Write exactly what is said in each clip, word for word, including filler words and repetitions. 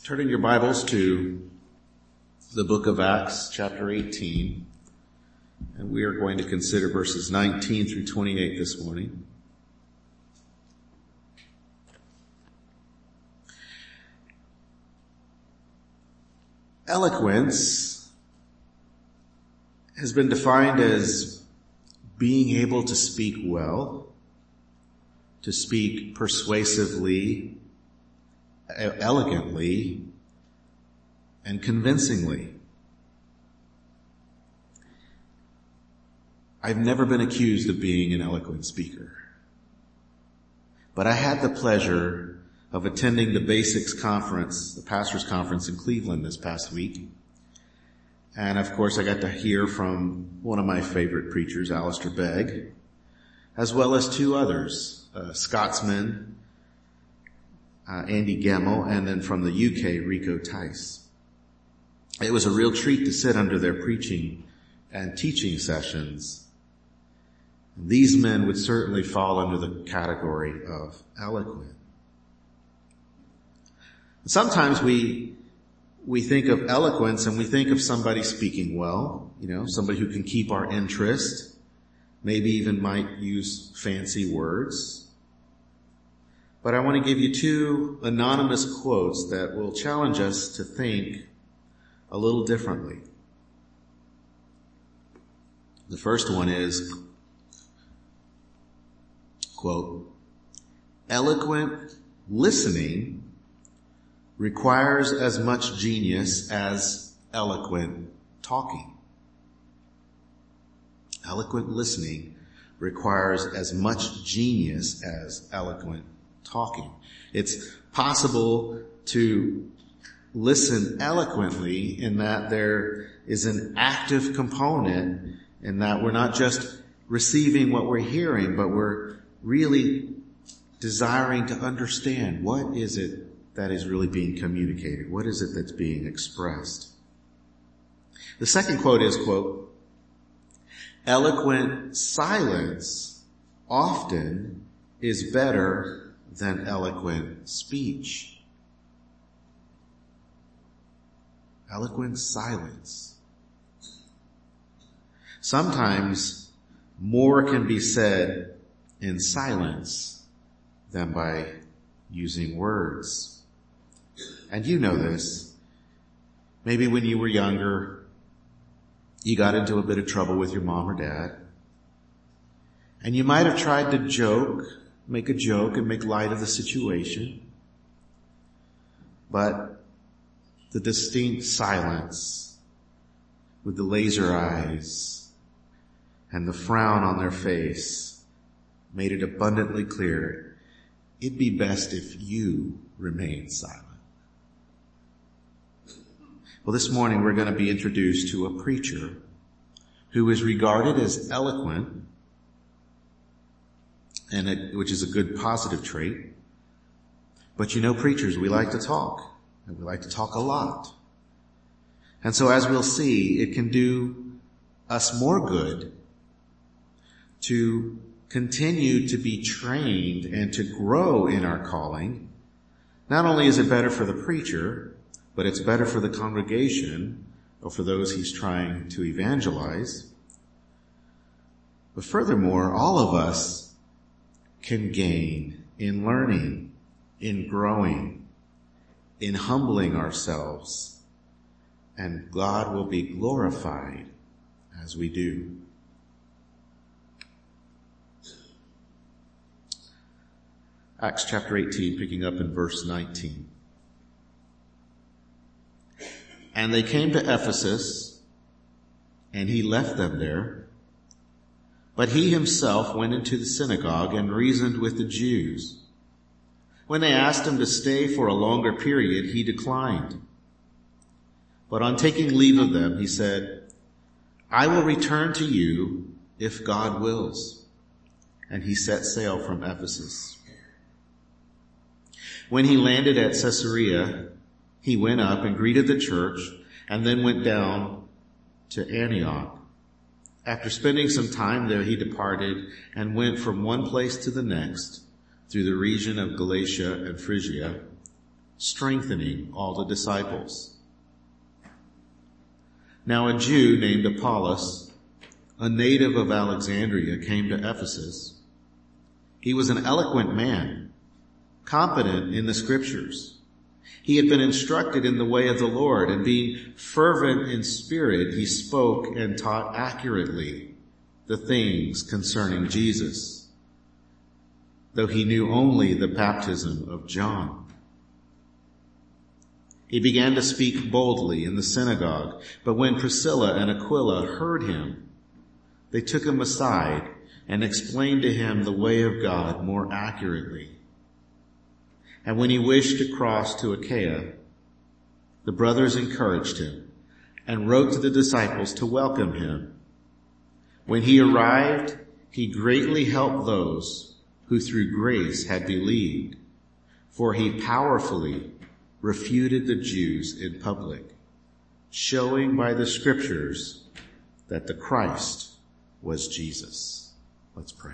Turn in your Bibles to the book of Acts, chapter eighteen, and we are going to consider verses nineteen through twenty-eight this morning. Eloquence has been defined as being able to speak well, to speak persuasively, elegantly, and convincingly. I've never been accused of being an eloquent speaker, but I had the pleasure of attending the Basics Conference, the Pastors Conference in Cleveland this past week. And of course I got to hear from one of my favorite preachers, Alistair Begg, as well as two others, a Scotsman, Uh, Andy Gemmell, and then from the U K, Rico Tice. It was a real treat to sit under their preaching and teaching sessions. These men would certainly fall under the category of eloquent. Sometimes we we think of eloquence and we think of somebody speaking well, you know, somebody who can keep our interest, maybe even might use fancy words. But I want to give you two anonymous quotes that will challenge us to think a little differently. The first one is, quote, "Eloquent listening requires as much genius as eloquent talking." Eloquent listening requires as much genius as eloquent talking. It's possible to listen eloquently in that there is an active component, in that we're not just receiving what we're hearing, but we're really desiring to understand what is it that is really being communicated. What is it that's being expressed? The second quote is, quote, "Eloquent silence often is better than eloquent speech." Eloquent silence. Sometimes more can be said in silence than by using words. And you know this. Maybe when you were younger, you got into a bit of trouble with your mom or dad, and you might have tried to joke make a joke and make light of the situation. But the distinct silence with the laser eyes and the frown on their face made it abundantly clear it'd be best if you remained silent. Well, this morning we're going to be introduced to a preacher who is regarded as eloquent, and it, which is a good positive trait. But you know, preachers, we like to talk, and we like to talk a lot. And so as we'll see, it can do us more good to continue to be trained and to grow in our calling. Not only is it better for the preacher, but it's better for the congregation or for those he's trying to evangelize. But furthermore, all of us can gain in learning, in growing, in humbling ourselves, and God will be glorified as we do. Acts chapter eighteen, picking up in verse nineteen. "And they came to Ephesus, and he left them there. But he himself went into the synagogue and reasoned with the Jews. When they asked him to stay for a longer period, he declined. But on taking leave of them, he said, 'I will return to you if God wills.' And he set sail from Ephesus. When he landed at Caesarea, he went up and greeted the church, and then went down to Antioch. After spending some time there, he departed and went from one place to the next through the region of Galatia and Phrygia, strengthening all the disciples. Now a Jew named Apollos, a native of Alexandria, came to Ephesus. He was an eloquent man, competent in the scriptures. He had been instructed in the way of the Lord, and being fervent in spirit, he spoke and taught accurately the things concerning Jesus, though he knew only the baptism of John. He began to speak boldly in the synagogue, but when Priscilla and Aquila heard him, they took him aside and explained to him the way of God more accurately. And when he wished to cross to Achaia, the brothers encouraged him and wrote to the disciples to welcome him. When he arrived, he greatly helped those who through grace had believed, for he powerfully refuted the Jews in public, showing by the scriptures that the Christ was Jesus. Let's pray.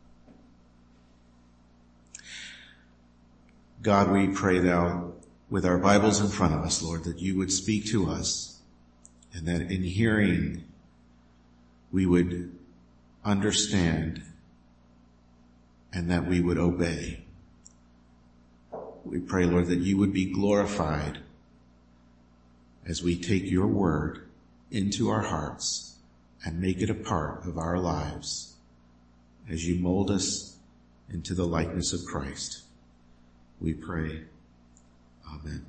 God, we pray thou with our Bibles in front of us, Lord, that you would speak to us, and that in hearing we would understand and that we would obey. We pray, Lord, that you would be glorified as we take your word into our hearts and make it a part of our lives as you mold us into the likeness of Christ. We pray. Amen.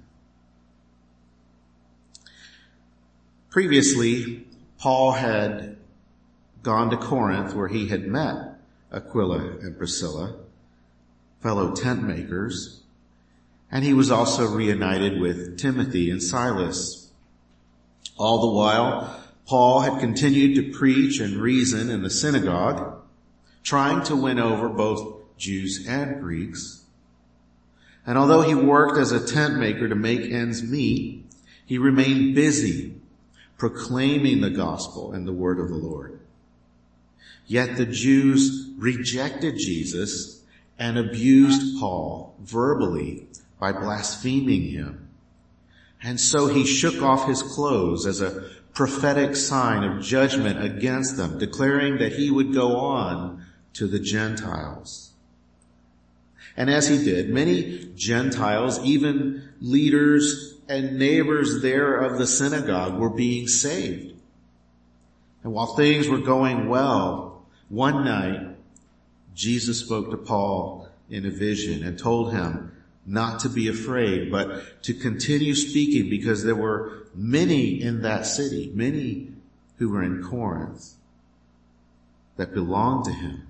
Previously, Paul had gone to Corinth, where he had met Aquila and Priscilla, fellow tent makers, and he was also reunited with Timothy and Silas. All the while, Paul had continued to preach and reason in the synagogue, trying to win over both Jews and Greeks. And although he worked as a tent maker to make ends meet, he remained busy proclaiming the gospel and the word of the Lord. Yet the Jews rejected Jesus and abused Paul verbally by blaspheming him. And so he shook off his clothes as a prophetic sign of judgment against them, declaring that he would go on to the Gentiles. And as he did, many Gentiles, even leaders and neighbors there of the synagogue, were being saved. And while things were going well, one night, Jesus spoke to Paul in a vision and told him not to be afraid, but to continue speaking, because there were many in that city, many who were in Corinth, that belonged to him.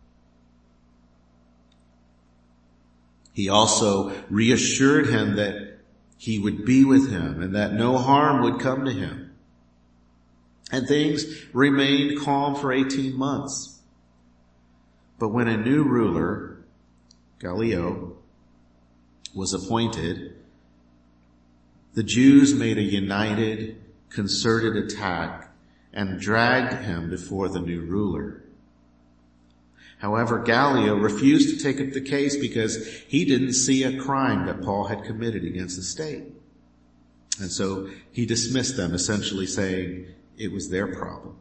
He also reassured him that he would be with him and that no harm would come to him. And things remained calm for eighteen months. But when a new ruler, Gallio, was appointed, the Jews made a united, concerted attack and dragged him before the new ruler. However, Gallio refused to take up the case because he didn't see a crime that Paul had committed against the state. And so he dismissed them, essentially saying it was their problem.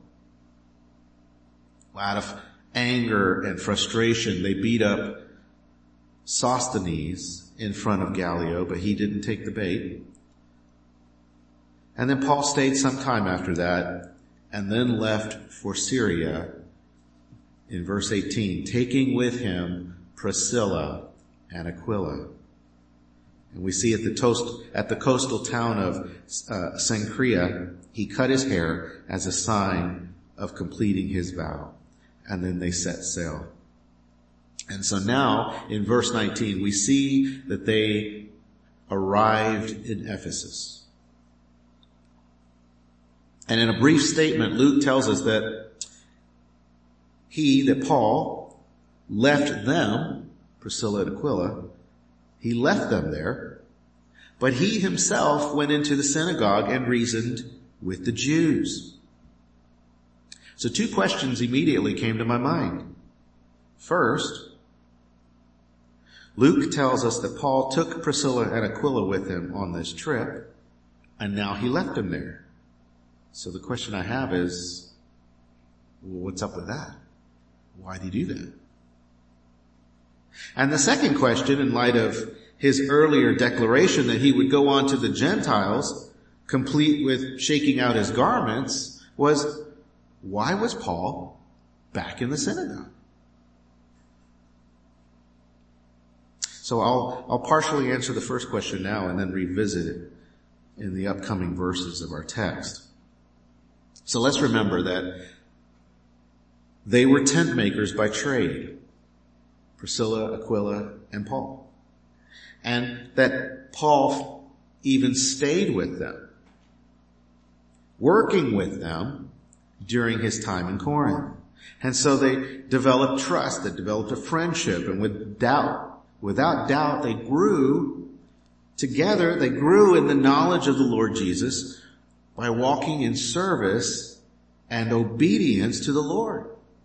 Out of anger and frustration, they beat up Sosthenes in front of Gallio, but he didn't take the bait. And then Paul stayed some time after that and then left for Syria in verse eighteen, taking with him Priscilla and Aquila. And we see at the, toast, at the coastal town of uh, Cenchrea, he cut his hair as a sign of completing his vow. And then they set sail. And so now, in verse nineteen, we see that they arrived in Ephesus. And in a brief statement, Luke tells us that he, that Paul, left them, Priscilla and Aquila, he left them there, but he himself went into the synagogue and reasoned with the Jews. So two questions immediately came to my mind. First, Luke tells us that Paul took Priscilla and Aquila with him on this trip, and now he left them there. So the question I have is, well, what's up with that? Why did he do that? And the second question, in light of his earlier declaration that he would go on to the Gentiles, complete with shaking out his garments, was, why was Paul back in the synagogue? So I'll, I'll partially answer the first question now and then revisit it in the upcoming verses of our text. So let's remember that they were tent makers by trade, Priscilla, Aquila, and Paul. And that Paul even stayed with them, working with them during his time in Corinth. And so they developed trust, they developed a friendship, and with doubt, without doubt, they grew together, they grew in the knowledge of the Lord Jesus by walking in service and obedience to the Lord.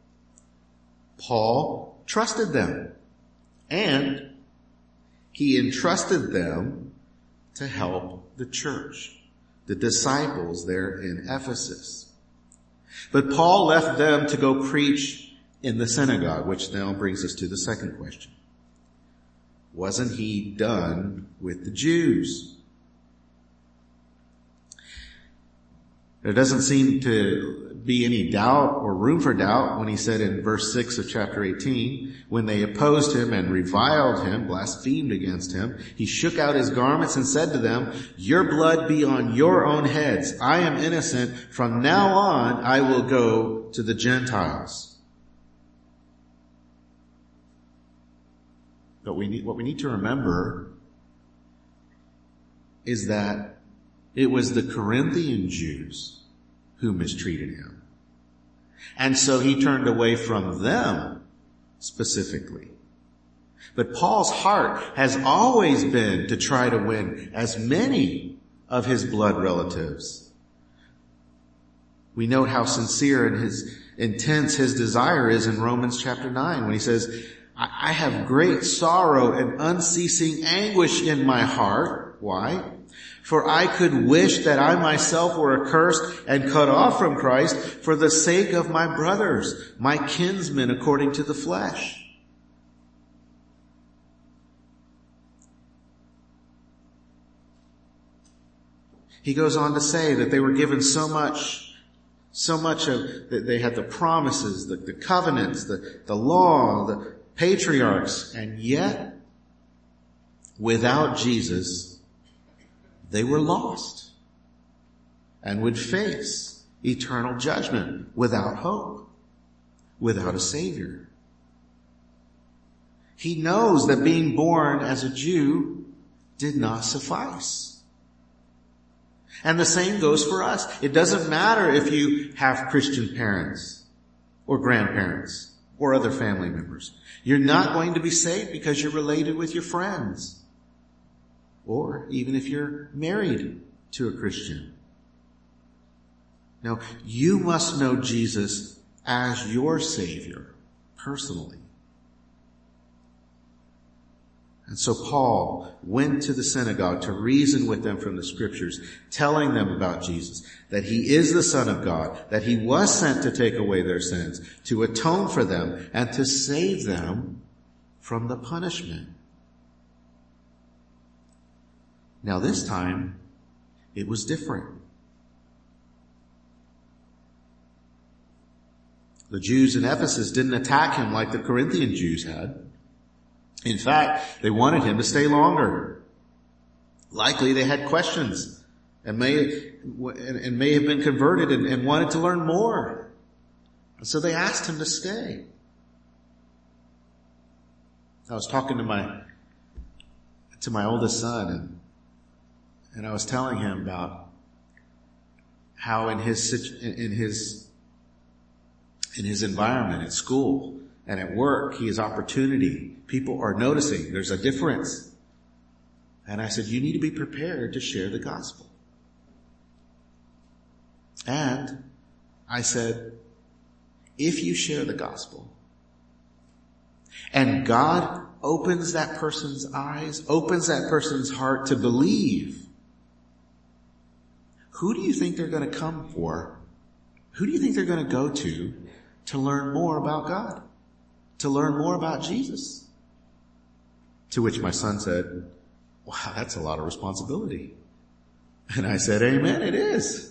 Paul trusted them, and he entrusted them to help the church, the disciples there in Ephesus. But Paul left them to go preach in the synagogue, which now brings us to the second question. Wasn't he done with the Jews? There doesn't seem to be any doubt or room for doubt when he said in verse six of chapter eighteen, when they opposed him and reviled him, blasphemed against him, he shook out his garments and said to them, your blood be on your own heads. I am innocent. From now on, I will go to the Gentiles. But we need, what we need to remember is that it was the Corinthian Jews who mistreated him. And so he turned away from them specifically. But Paul's heart has always been to try to win as many of his blood relatives. We note how sincere and his intense his desire is in Romans chapter nine when he says, I have great sorrow and unceasing anguish in my heart. Why? For I could wish that I myself were accursed and cut off from Christ for the sake of my brothers, my kinsmen according to the flesh. He goes on to say that they were given so much, so much of, that they had the promises, the, the covenants, the, the law, the patriarchs, and yet, without Jesus, they were lost and would face eternal judgment without hope, without a Savior. He knows that being born as a Jew did not suffice. And the same goes for us. It doesn't matter if you have Christian parents or grandparents or other family members. You're not going to be saved because you're related with your friends. Or even if you're married to a Christian. No, you must know Jesus as your Savior personally. And so Paul went to the synagogue to reason with them from the scriptures, telling them about Jesus, that he is the Son of God, that he was sent to take away their sins, to atone for them, and to save them from the punishment. Now this time, it was different. The Jews in Ephesus didn't attack him like the Corinthian Jews had. In fact, they wanted him to stay longer. Likely they had questions and may, and may have been converted and, and wanted to learn more. And so they asked him to stay. I was talking to my, to my oldest son, and And I was telling him about how in his, in his, in his environment at school and at work, he has opportunity. People are noticing there's a difference. And I said, you need to be prepared to share the gospel. And I said, if you share the gospel and God opens that person's eyes, opens that person's heart to believe, who do you think they're going to come for? Who do you think they're going to go to to learn more about God, to learn more about Jesus? To which my son said, wow, that's a lot of responsibility. And I said, amen, it is.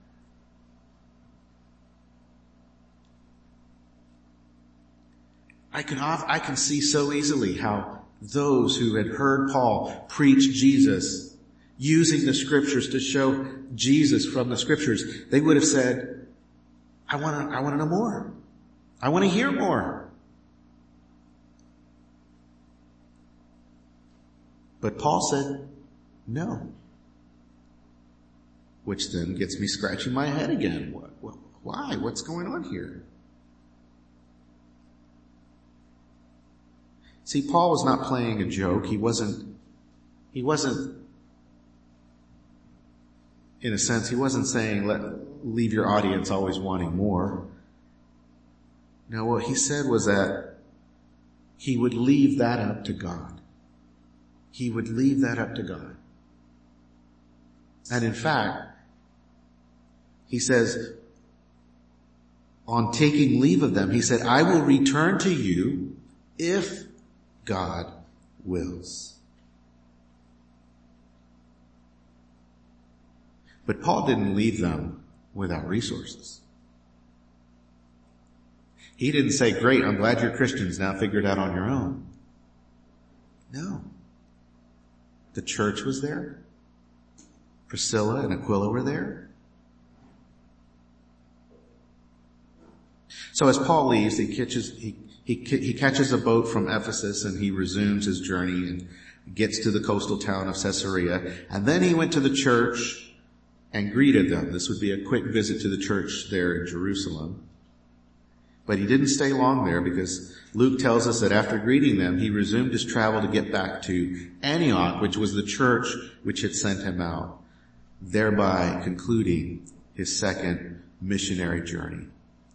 I can, I can see so easily how those who had heard Paul preach Jesus, using the scriptures to show Jesus from the scriptures, they would have said, I want to, I want to know more. I want to hear more. But Paul said, no. Which then gets me scratching my head again. What, why? What's going on here? See, Paul was not playing a joke. He wasn't, he wasn't, in a sense, he wasn't saying, let, leave your audience always wanting more. No, what he said was that he would leave that up to God. He would leave that up to God. And in fact, he says, on taking leave of them, he said, I will return to you if God wills. But Paul didn't leave them without resources. He didn't say, great, I'm glad you're Christians, now figure it out on your own. No. The church was there. Priscilla and Aquila were there. So as Paul leaves, he catches, he, he, he catches a boat from Ephesus and he resumes his journey and gets to the coastal town of Caesarea. And then he went to the church and greeted them. This would be a quick visit to the church there in Jerusalem. But he didn't stay long there because Luke tells us that after greeting them, he resumed his travel to get back to Antioch, which was the church which had sent him out, thereby concluding his second missionary journey.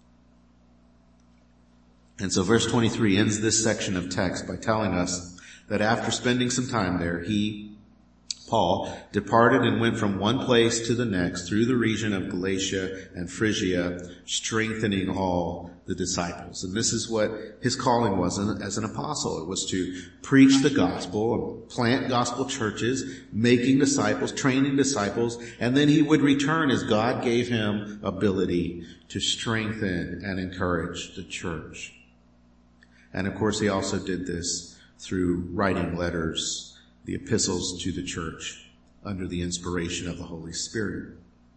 And so verse twenty-three ends this section of text by telling us that after spending some time there, he, Paul, departed and went from one place to the next through the region of Galatia and Phrygia, strengthening all the disciples. And this is what his calling was as an apostle. It was to preach the gospel, plant gospel churches, making disciples, training disciples, and then he would return as God gave him ability to strengthen and encourage the church. And of course, he also did this through writing letters, the epistles to the church under the inspiration of the Holy Spirit.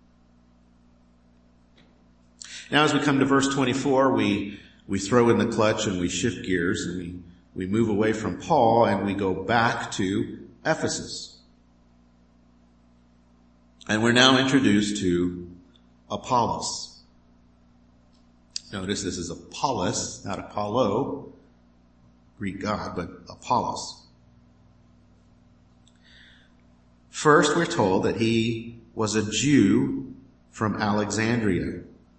Now as we come to verse twenty-four, we, we throw in the clutch and we shift gears and we, we move away from Paul and we go back to Ephesus. And we're now introduced to Apollos. Notice this is Apollos, not Apollo, Greek god, but Apollos. First, we're told that he was a Jew from Alexandria.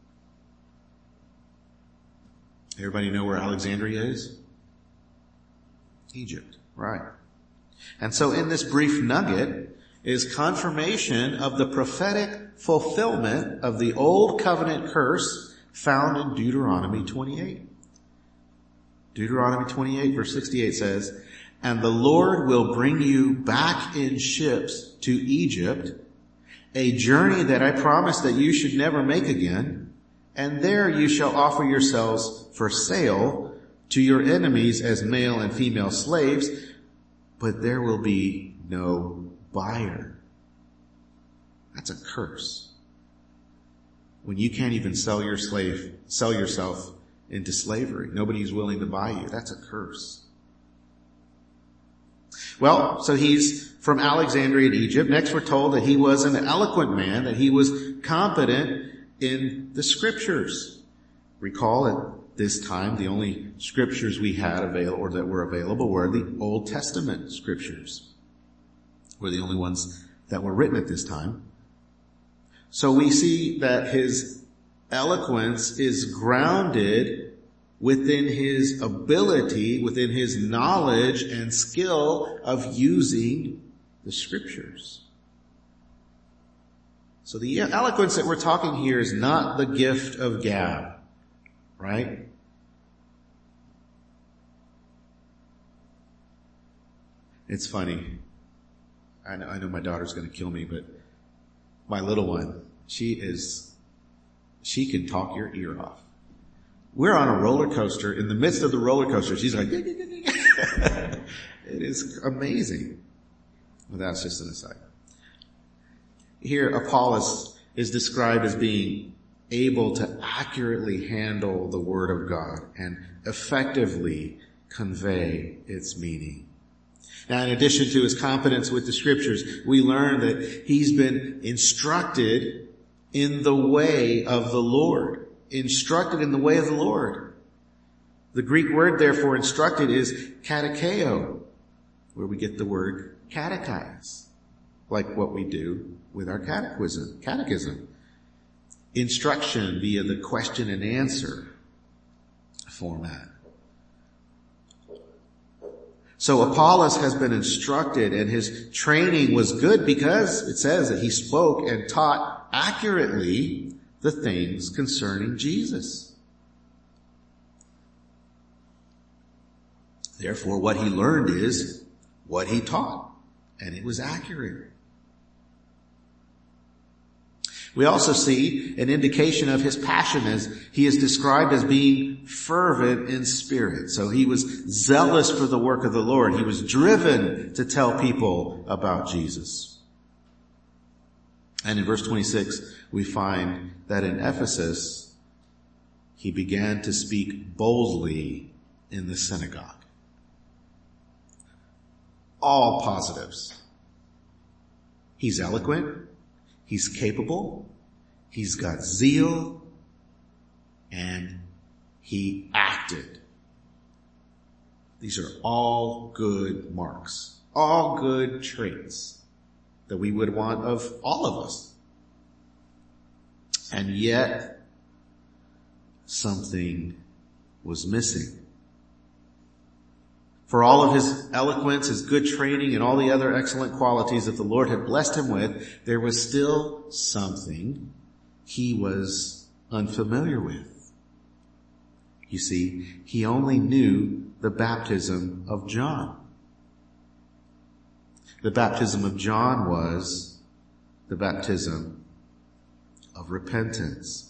Everybody know where Alexandria is? Egypt, right. And so in this brief nugget is confirmation of the prophetic fulfillment of the old covenant curse found in Deuteronomy twenty-eight. Deuteronomy twenty-eight verse sixty-eight says, and the Lord will bring you back in ships to Egypt, a journey that I promised that you should never make again, and there you shall offer yourselves for sale to your enemies as male and female slaves, but there will be no buyer. That's a curse. When you can't even sell your slave, sell yourself into slavery. Nobody's willing to buy you. That's a curse. Well, so he's from Alexandria in Egypt. Next we're told that he was an eloquent man, that he was competent in the scriptures. Recall at this time the only scriptures we had available or that were available were the Old Testament scriptures. Were the only ones that were written at this time. So we see that his eloquence is grounded within his ability, within his knowledge and skill of using the scriptures. So the eloquence that we're talking here is not the gift of gab, right? It's funny. I know, I know my daughter's going to kill me, but my little one, she is, she can talk your ear off. We're on a roller coaster. In the midst of the roller coaster, she's like, it is amazing. Well, that's just an aside. Here, Apollos is described as being able to accurately handle the Word of God and effectively convey its meaning. Now, in addition to his competence with the scriptures, we learn that he's been instructed in the way of the Lord. Instructed in the way of the Lord. The Greek word, therefore, instructed is katekeo, where we get the word catechize, like what we do with our catechism. Catechism. Instruction via the question and answer format. So Apollos has been instructed, and his training was good because it says that he spoke and taught accurately the things concerning Jesus. Therefore, what he learned is what he taught, and it was accurate. We also see an indication of his passion, as he is described as being fervent in spirit. So he was zealous for the work of the Lord. He was driven to tell people about Jesus. And in verse twenty-six, we find that in Ephesus, he began to speak boldly in the synagogue. All positives. He's eloquent. He's capable, he's got zeal, and he acted. These are all good marks, all good traits that we would want of all of us. And yet, something was missing. For all of his eloquence, his good training, and all the other excellent qualities that the Lord had blessed him with, there was still something he was unfamiliar with. You see, he only knew the baptism of John. The baptism of John was the baptism of repentance.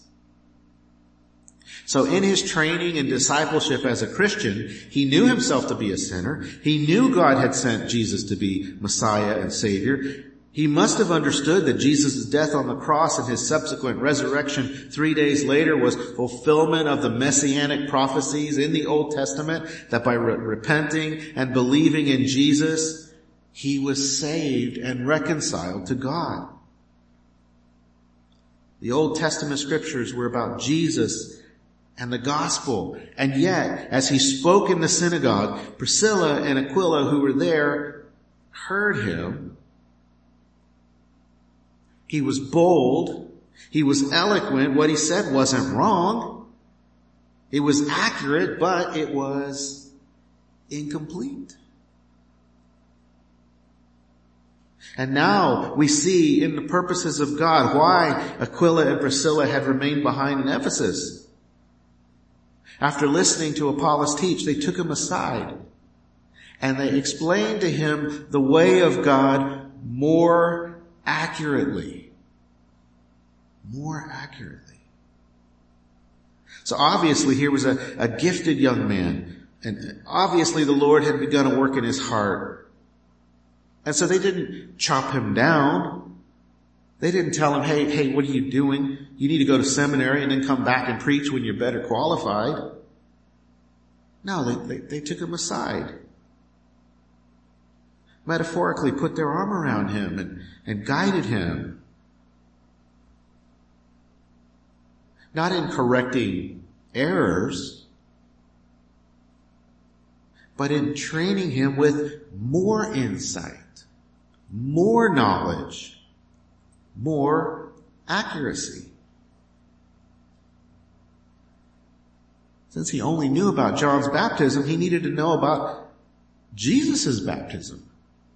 So in his training and discipleship as a Christian, he knew himself to be a sinner. He knew God had sent Jesus to be Messiah and Savior. He must have understood that Jesus' death on the cross and his subsequent resurrection three days later was fulfillment of the messianic prophecies in the Old Testament, that by re- repenting and believing in Jesus, he was saved and reconciled to God. The Old Testament scriptures were about Jesus and the gospel. And yet, as he spoke in the synagogue, Priscilla and Aquila, who were there, heard him. He was bold. He was eloquent. What he said wasn't wrong. It was accurate, but it was incomplete. And now we see in the purposes of God why Aquila and Priscilla had remained behind in Ephesus. After listening to Apollos teach, they took him aside and they explained to him the way of God more accurately. More accurately. So obviously here was a, a gifted young man, and obviously the Lord had begun a work in his heart. And so they didn't chop him down. They didn't tell him, hey, hey, what are you doing? You need to go to seminary and then come back and preach when you're better qualified. No, they, they, they took him aside. Metaphorically put their arm around him and, and guided him. Not in correcting errors, but in training him with more insight, more knowledge, more accuracy. Since he only knew about John's baptism, he needed to know about Jesus' baptism.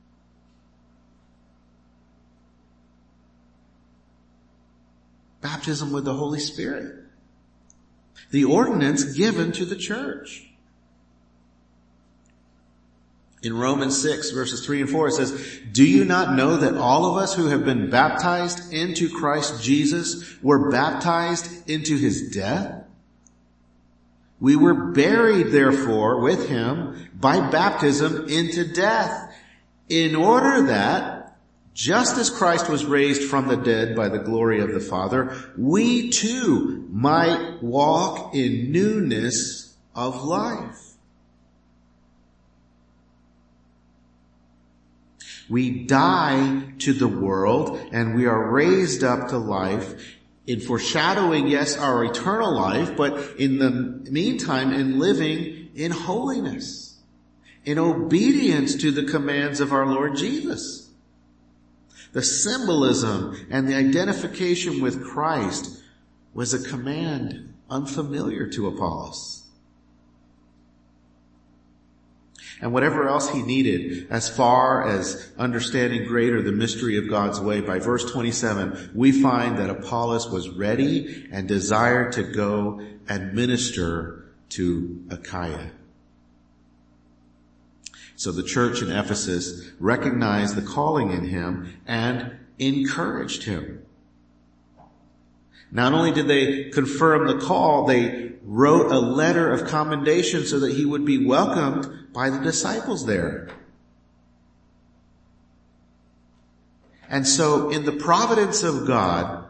Baptism with the Holy Spirit. The ordinance given to the church. In Romans six, verses three and four, it says, "Do you not know that all of us who have been baptized into Christ Jesus were baptized into his death? We were buried, therefore, with him by baptism into death, in order that, just as Christ was raised from the dead by the glory of the Father, we too might walk in newness of life." We die to the world and we are raised up to life in foreshadowing, yes, our eternal life, but in the meantime in living in holiness, in obedience to the commands of our Lord Jesus. The symbolism and the identification with Christ was a command unfamiliar to Apollos. And whatever else he needed as far as understanding greater the mystery of God's way, by verse twenty-seven, we find that Apollos was ready and desired to go and minister to Achaia. So the church in Ephesus recognized the calling in him and encouraged him. Not only did they confirm the call, they wrote a letter of commendation so that he would be welcomed by the disciples there. And so in the providence of God,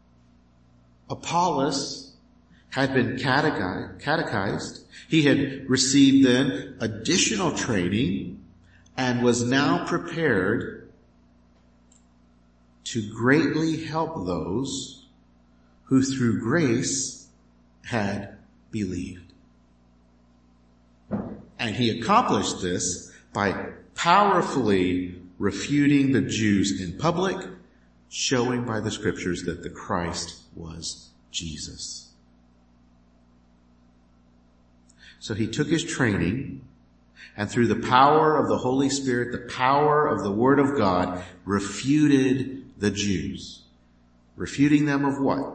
Apollos had been catechized. He had received then additional training and was now prepared to greatly help those who through grace had believed. And he accomplished this by powerfully refuting the Jews in public, showing by the scriptures that the Christ was Jesus. So he took his training, and through the power of the Holy Spirit, the power of the Word of God, refuted the Jews. Refuting them of what?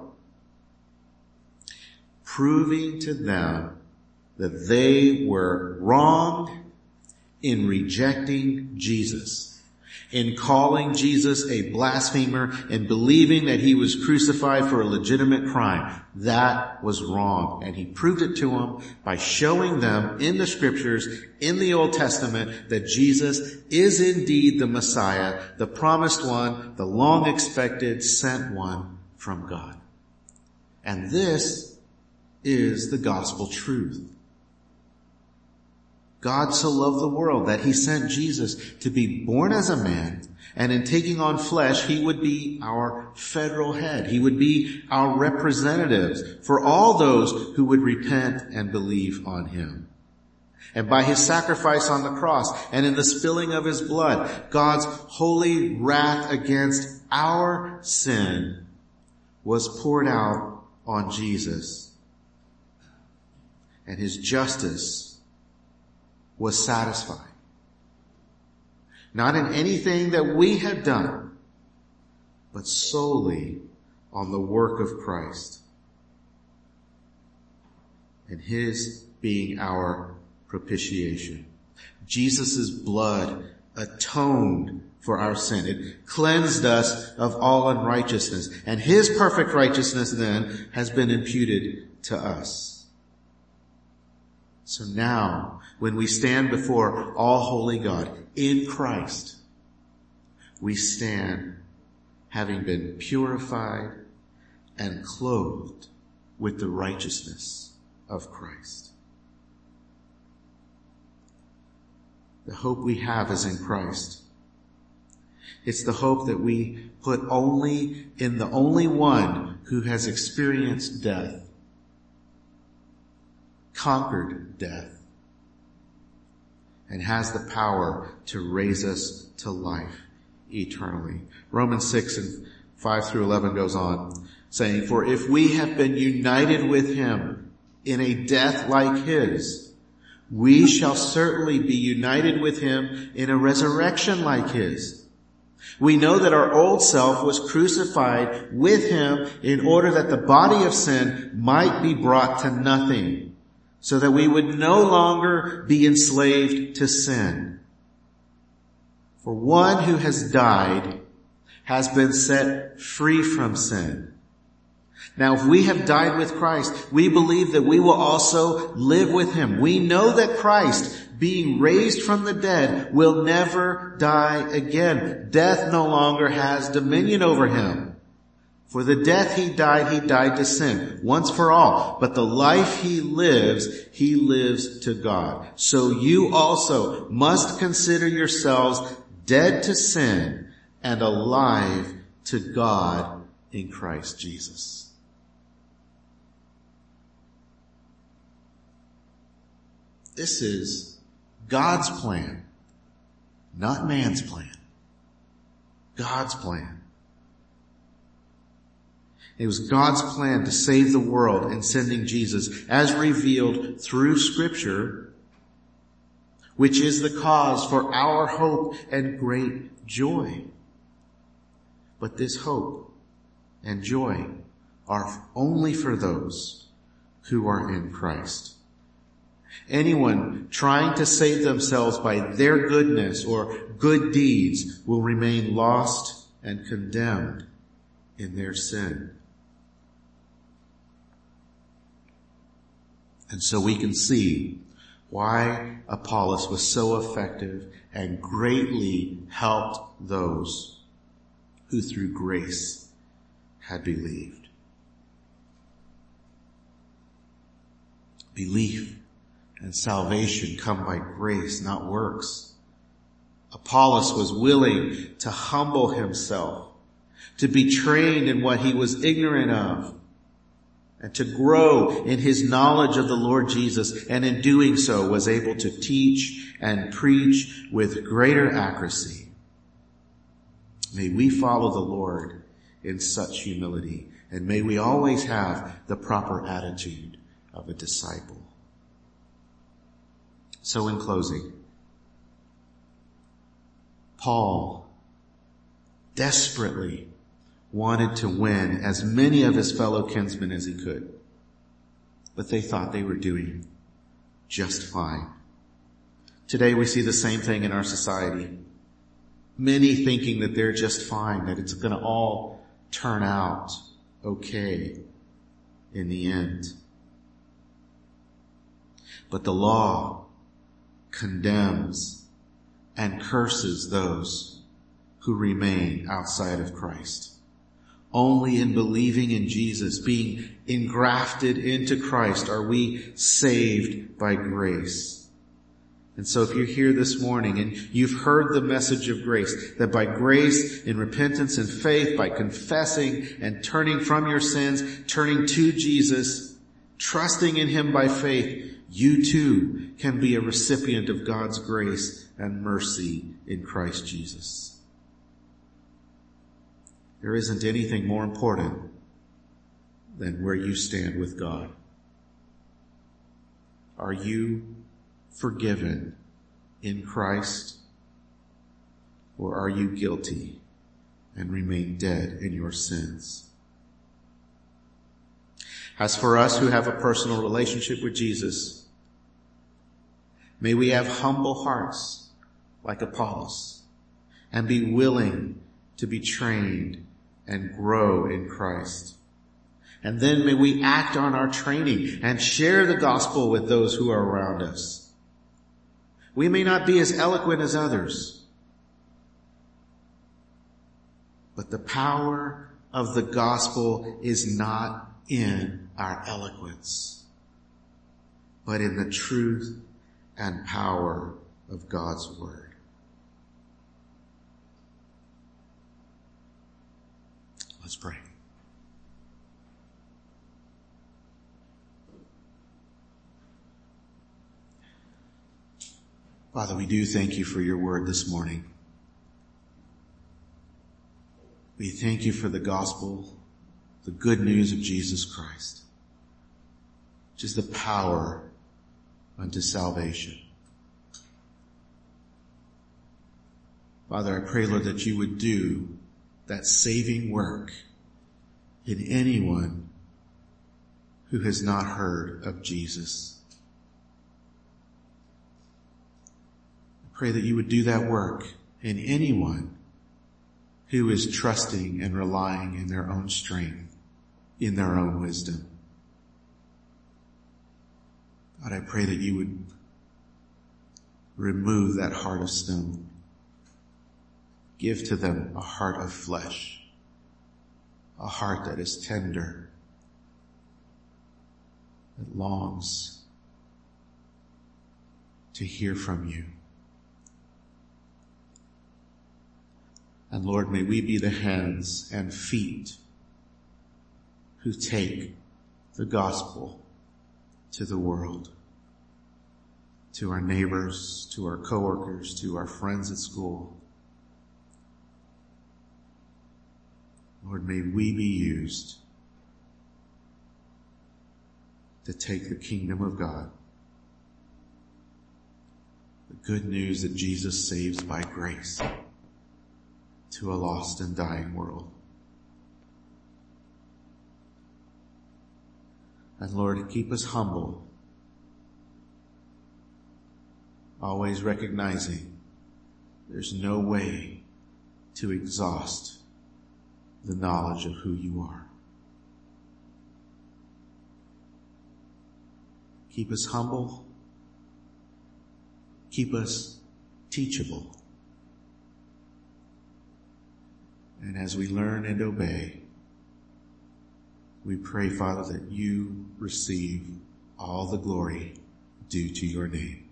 Proving to them that they were wrong in rejecting Jesus, in calling Jesus a blasphemer, and believing that he was crucified for a legitimate crime. That was wrong. And he proved it to them by showing them in the scriptures, in the Old Testament, that Jesus is indeed the Messiah, the promised one, the long expected sent one from God. And this is the gospel truth. God so loved the world that he sent Jesus to be born as a man, and in taking on flesh, he would be our federal head. He would be our representatives for all those who would repent and believe on him. And by his sacrifice on the cross and in the spilling of his blood, God's holy wrath against our sin was poured out on Jesus. And his justice was satisfied. Not in anything that we had done, but solely on the work of Christ and his being our propitiation. Jesus' blood atoned for our sin. It cleansed us of all unrighteousness, and his perfect righteousness then has been imputed to us. So now, when we stand before all holy God in Christ, we stand having been purified and clothed with the righteousness of Christ. The hope we have is in Christ. It's the hope that we put only in the only one who has experienced death, conquered death, and has the power to raise us to life eternally. Romans six and five through eleven goes on saying, "For if we have been united with him in a death like his, we shall certainly be united with him in a resurrection like his. We know that our old self was crucified with him in order that the body of sin might be brought to nothing, so that we would no longer be enslaved to sin. For one who has died has been set free from sin. Now, if we have died with Christ, we believe that we will also live with him. We know that Christ, being raised from the dead, will never die again. Death no longer has dominion over him. For the death he died, he died to sin, once for all. But the life he lives, he lives to God. So you also must consider yourselves dead to sin and alive to God in Christ Jesus. This is God's plan, not man's plan. God's plan. It was God's plan to save the world in sending Jesus as revealed through Scripture, which is the cause for our hope and great joy. But this hope and joy are only for those who are in Christ. Anyone trying to save themselves by their goodness or good deeds will remain lost and condemned in their sin. And so we can see why Apollos was so effective and greatly helped those who through grace had believed. Belief and salvation come by grace, not works. Apollos was willing to humble himself, to be trained in what he was ignorant of, and to grow in his knowledge of the Lord Jesus, and in doing so was able to teach and preach with greater accuracy. May we follow the Lord in such humility, and may we always have the proper attitude of a disciple. So in closing, Paul desperately wanted to win as many of his fellow kinsmen as he could, but they thought they were doing just fine. Today we see the same thing in our society. Many thinking that they're just fine, that it's going to all turn out okay in the end. But the law condemns and curses those who remain outside of Christ. Only in believing in Jesus, being engrafted into Christ, are we saved by grace. And so if you're here this morning and you've heard the message of grace, that by grace, in repentance and faith, by confessing and turning from your sins, turning to Jesus, trusting in him by faith, you too can be a recipient of God's grace and mercy in Christ Jesus. There isn't anything more important than where you stand with God. Are you forgiven in Christ, or are you guilty and remain dead in your sins? As for us who have a personal relationship with Jesus, may we have humble hearts like Apollos and be willing to be trained and grow in Christ. And then may we act on our training and share the gospel with those who are around us. We may not be as eloquent as others, but the power of the gospel is not in our eloquence, but in the truth and power of God's word. Let's pray. Father, we do thank you for your word this morning. We thank you for the gospel, the good news of Jesus Christ. which is the power unto salvation. Father, I pray, Lord, that you would do that saving work in anyone who has not heard of Jesus. I pray that you would do that work in anyone who is trusting and relying in their own strength, in their own wisdom. God, I pray that you would remove that heart of stone. Give to them a heart of flesh, a heart that is tender, that longs to hear from you. And Lord, may we be the hands and feet who take the gospel to the world, to our neighbors, to our coworkers, to our friends at school. Lord, may we be used to take the kingdom of God, the good news that Jesus saves by grace, to a lost and dying world. And Lord, keep us humble, always recognizing there's no way to exhaust the knowledge of who you are. Keep us humble. Keep us teachable. And as we learn and obey, we pray, Father, that you receive all the glory due to your name.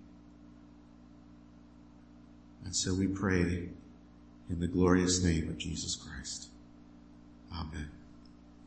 And so we pray in the glorious name of Jesus Christ.